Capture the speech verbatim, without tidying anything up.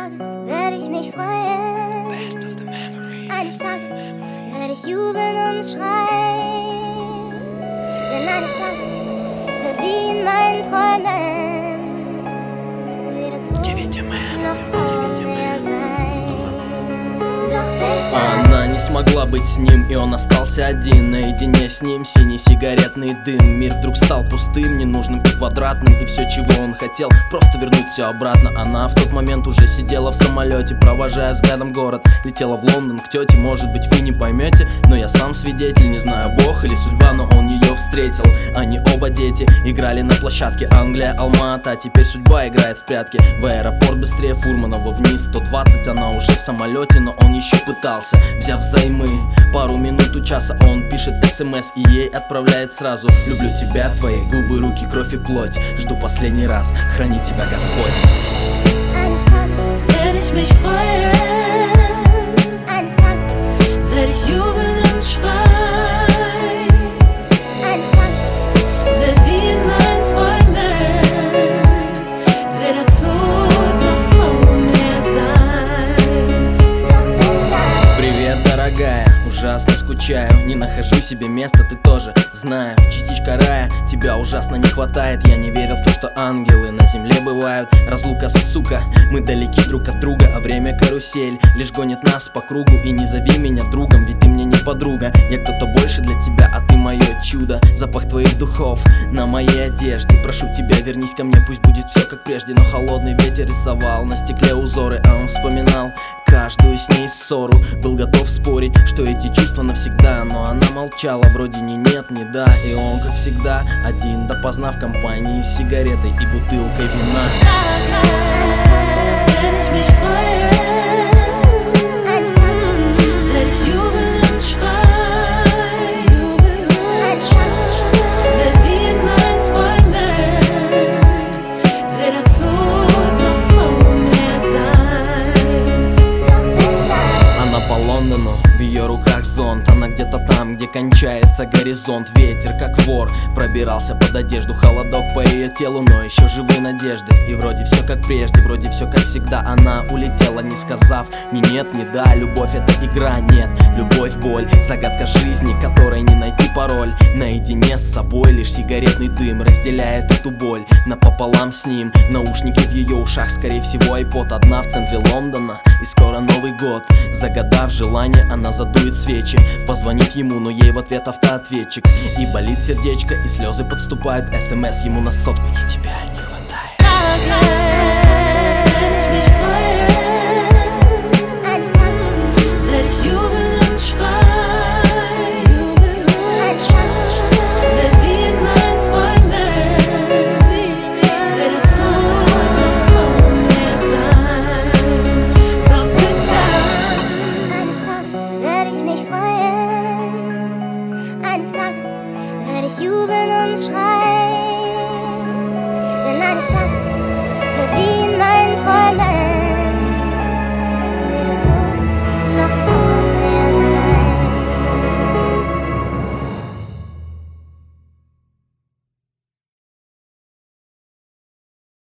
Tages werde ich mich freuen. Best of the memories. Eines Tages werde ich jubeln und schreien. Denn eines Tages wird wie in meinen Träumen weder Tod noch Traum mehr sein. Doch bis dann Она не смогла быть с ним, и он остался один. Наедине с ним синий сигаретный дым. Мир вдруг стал пустым, ненужным и квадратным. И все, чего он хотел, просто вернуть все обратно. Она в тот момент уже сидела в самолете, провожая взглядом город. Летела в Лондон к тете, может быть вы не поймете, но я сам свидетель. Не знаю, Бог или судьба, но он ее встретил. Они оба дети, играли на площадке Англия, Алма-Ата. Теперь судьба играет в прятки. В аэропорт быстрее Фурманова вниз сто двадцать. Она уже в самолете, но он еще пытался. Взяв взаймы, пару минут у часа, он пишет смс и ей отправляет сразу: люблю тебя, твои губы, руки, кровь и плоть. Жду последний раз, храни тебя Господь. eines Tages Werd ich mich freuen, eines Tages werd ich jubeln und schreien, eines Tages werd wie in meinen Träumen weder Tod noch Traum mehr sein. doch bis dann. Привет, дорогая, ужасно скучаю. Не нахожу себе места, ты тоже знаю. Частичка рая, тебя ужасно не хватает. Я не верил в то, что ангелы на земле бывают. Разлука, сука, мы далеки друг от друга, а время карусель лишь гонит нас по кругу. И не зови меня другом, ведь ты мне не подруга. Я кто-то больше для тебя, а ты мое чудо. Запах твоих духов на моей одежде. Прошу тебя, вернись ко мне, пусть будет все как прежде. Но холодный ветер рисовал на стекле узоры, а он вспоминал каждую с ней ссору. Был готов спорить, что эти чувства навсегда, но она молчала, вроде ни нет, ни да. И он, как всегда, один допоздна в компании с сигаретой и бутылкой вина. Werd ich mich freuen, werd ich jubeln und schreien, werd wie in meinen Träumen weder Tod noch Traum mehr sein. Она по Лондону, в ее руках зонт. Она где-то там, где кончается горизонт. Ветер, как вор, пробирался под одежду. Холодок по ее телу, но еще живы надежды. И вроде все как прежде, вроде все как всегда. Она улетела, не сказав ни нет, ни да. Любовь — это игра, нет, любовь — боль. Загадка жизни, которой не найти пароль. Наедине с собой лишь сигаретный дым разделяет эту боль напополам с ним. Наушники в ее ушах, скорее всего айпод. Одна в центре Лондона, и скоро Новый год. Загадав желание, она задует свечи, позвонит ему, но ей в ответ автоответчик. И болит сердечко, и слезы подступают. СМС ему на сотку: мне тебя не хватает.